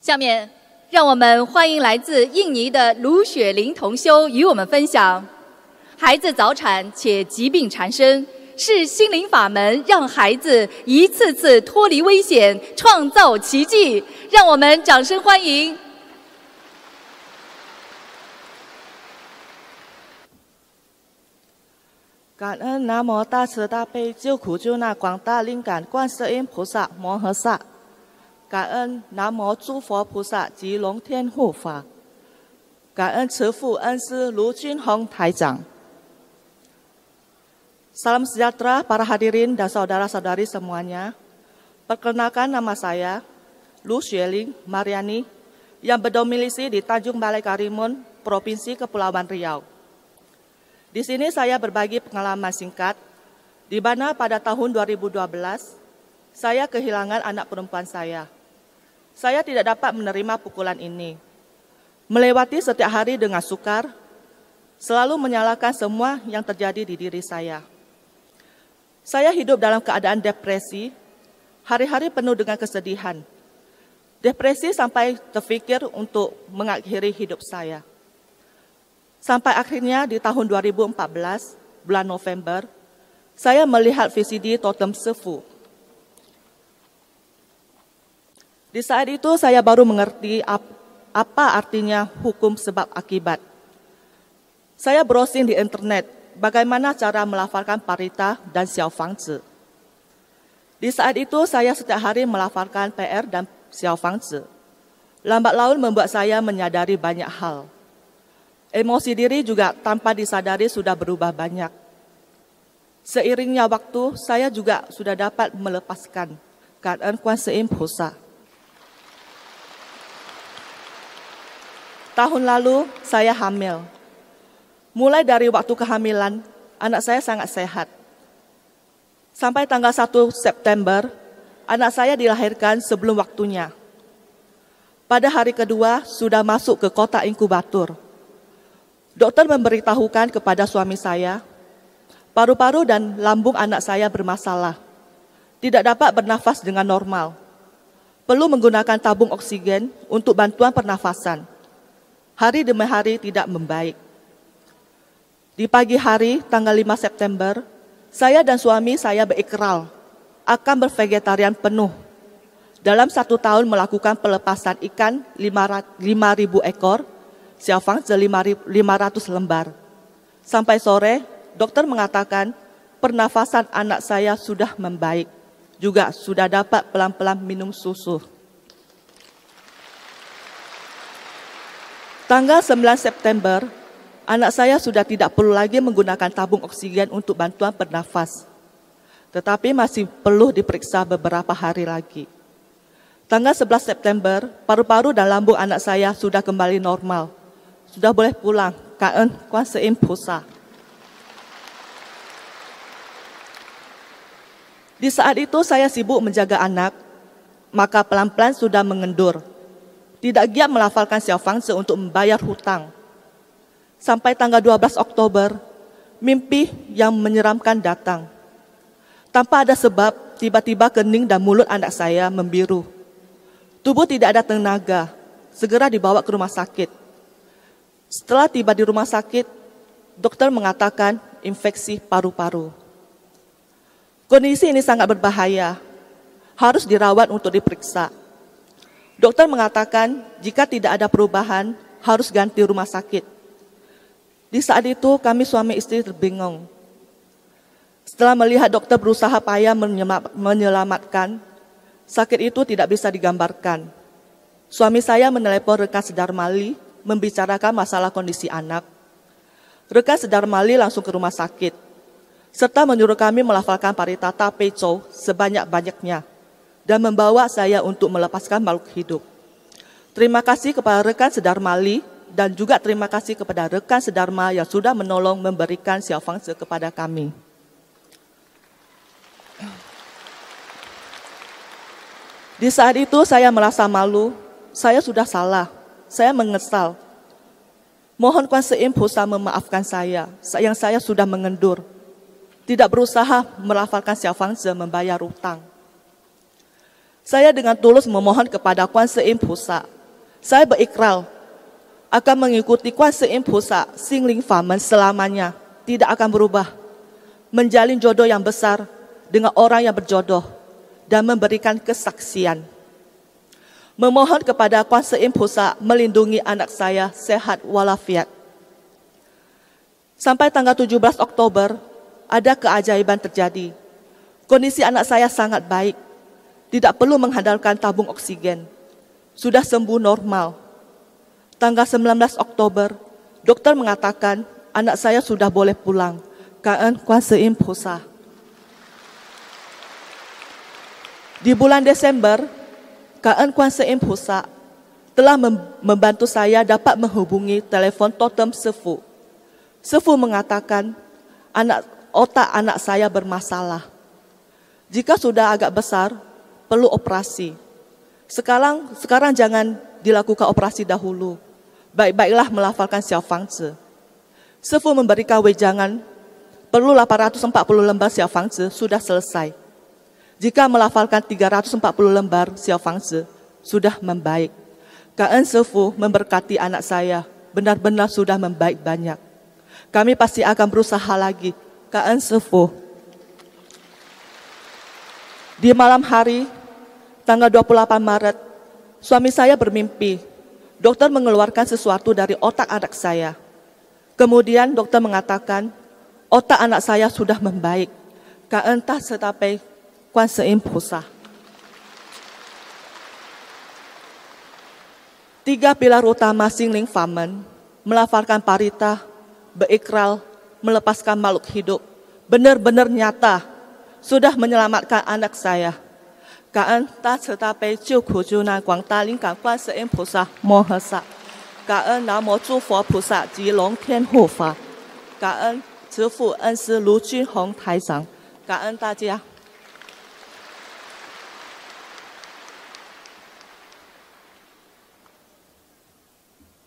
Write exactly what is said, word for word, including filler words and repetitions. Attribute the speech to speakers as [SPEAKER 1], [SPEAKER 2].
[SPEAKER 1] 下面，让我们欢迎来自印尼的卢雪玲同修与我们分享：孩子早产且疾病缠身，是心灵法门让孩子一次次脱离危险，创造奇迹。让我们掌声欢迎！
[SPEAKER 2] 感恩南无大慈大悲救苦救难广大灵感观世音菩萨摩诃萨，感恩南无诸佛菩萨及龙天护法，感恩慈父恩师卢俊宏台长。Salam sejahtera para hadirin dan saudara-saudari semuanya. Perkenalkan nama saya Lu Xueling Mariani yang berdomisili di Tanjung Balai Karimun, Provinsi Kepulauan Riau. Di sini saya berbagi pengalaman singkat, di mana pada tahun dua ribu dua belas, saya kehilangan anak perempuan saya. Saya tidak dapat menerima pukulan ini. Melewati setiap hari dengan sukar, selalu menyalahkan semua yang terjadi di diri saya. Saya hidup dalam keadaan depresi, hari-hari penuh dengan kesedihan. Depresi sampai terfikir untuk mengakhiri hidup saya. Sampai akhirnya di tahun dua ribu empat belas, bulan November, saya melihat V C D Totem Sefu. Di saat itu saya baru mengerti apa artinya hukum sebab akibat. Saya browsing di internet, bagaimana cara melafalkan parita dan xiao fangzi. Di saat itu saya setiap hari melafalkan P R dan xiao fangzi. Lambat laun membuat saya menyadari banyak hal. Emosi diri juga tanpa disadari sudah berubah banyak. Seiringnya waktu, saya juga sudah dapat melepaskan keadaan Kuanse Im Pusa. Tahun lalu, saya hamil. Mulai dari waktu kehamilan, anak saya sangat sehat. Sampai tanggal satu September, anak saya dilahirkan sebelum waktunya. Pada hari kedua, sudah masuk ke kotak inkubator. Dokter memberitahukan kepada suami saya, paru-paru dan lambung anak saya bermasalah. Tidak dapat bernafas dengan normal. Perlu menggunakan tabung oksigen untuk bantuan pernafasan. Hari demi hari tidak membaik. Di pagi hari, tanggal lima September, saya dan suami saya berikrar akan bervegetarian penuh. Dalam satu tahun melakukan pelepasan ikan lima ribu ekor, xiao fangzi lima ratus lembar. Sampai sore, dokter mengatakan pernafasan anak saya sudah membaik. Juga sudah dapat pelan-pelan minum susu. Tanggal sembilan September, anak saya sudah tidak perlu lagi menggunakan tabung oksigen untuk bantuan bernafas. Tetapi masih perlu diperiksa beberapa hari lagi. Tanggal sebelas September, paru-paru dan lambung anak saya sudah kembali normal. Sudah boleh pulang, Kaen Kuanse Im Pusa. Di saat itu saya sibuk menjaga anak, maka pelan-pelan sudah mengendur. Tidak giat melafalkan xiao fangzi untuk membayar hutang. Sampai tanggal dua belas Oktober, mimpi yang menyeramkan datang. Tanpa ada sebab, tiba-tiba kening dan mulut anak saya membiru. Tubuh tidak ada tenaga, segera dibawa ke rumah sakit. Setelah tiba di rumah sakit, dokter mengatakan infeksi paru-paru. Kondisi ini sangat berbahaya, harus dirawat untuk diperiksa. Dokter mengatakan jika tidak ada perubahan, harus ganti rumah sakit. Di saat itu kami suami istri terbingung. Setelah melihat dokter berusaha payah menyelamatkan, sakit itu tidak bisa digambarkan. Suami saya menelepon rekan Sedarmali, membicarakan masalah kondisi anak. Rekan Sedarmali langsung ke rumah sakit, serta menyuruh kami melafalkan paritata Peico sebanyak-banyaknya, dan membawa saya untuk melepaskan makhluk hidup. Terima kasih kepada rekan Sedarmali, dan juga terima kasih kepada rekan Sedharma yang sudah menolong memberikan xiao fangzi kepada kami. Di saat itu saya merasa malu, saya sudah salah, saya menyesal. Mohon Kuanse Im Pusa memaafkan saya, yang saya sudah mengendur. Tidak berusaha melafalkan xiao fangzi membayar utang. Saya dengan tulus memohon kepada Kuan Seim Pusa. Saya berikrar akan mengikuti Kuan Seim Pusa Xingling Famen selamanya, tidak akan berubah. Menjalin jodoh yang besar dengan orang yang berjodoh dan memberikan kesaksian. Memohon kepada Kuan Seim Pusa melindungi anak saya sehat walafiat. Sampai tanggal tujuh belas Oktober, ada keajaiban terjadi. Kondisi anak saya sangat baik, tidak perlu mengandalkan tabung oksigen. Sudah sembuh normal. Tanggal sembilan belas Oktober, dokter mengatakan anak saya sudah boleh pulang. Kaan Kuan Seim Pusa. Di bulan Desember, Kaan Kuan Seim Pusa telah membantu saya dapat menghubungi telepon totem Sefu. Sefu mengatakan anak otak anak saya bermasalah. Jika sudah agak besar, perlu operasi. Sekarang sekarang jangan dilakukan operasi dahulu. Baik-baiklah melafalkan Xiao Fangzi. Sefu memberikan wejangan, perlu delapan ratus empat puluh lembar Xiao Fangzi sudah selesai. Jika melafalkan tiga ratus empat puluh lembar Xiao Fangzi, sudah membaik. Kaan Sefu memberkati anak saya, benar-benar sudah membaik banyak. Kami pasti akan berusaha lagi. Kaan Sefu. Di malam hari, tanggal dua puluh delapan Maret, suami saya bermimpi. Dokter mengeluarkan sesuatu dari otak anak saya. Kemudian dokter mengatakan, otak anak saya sudah membaik. Kaan Ta Setapai Kuan Seim Pusa. Tiga pilar utama Xingling Famen, melafalkan parita, berikrar, melepaskan makhluk hidup, benar-benar nyata, sudah menyelamatkan anak saya. Kaan Ta Setapai Jiu Ku Jiu Nan Guang Da Ling Gan Kuan Seim Pusa Mo He Sa. Kaan Namo Zhu Fo Pusa Ji Long Tian Hu Fa. Kaan 慈父恩师卢君宏台长，感恩大家。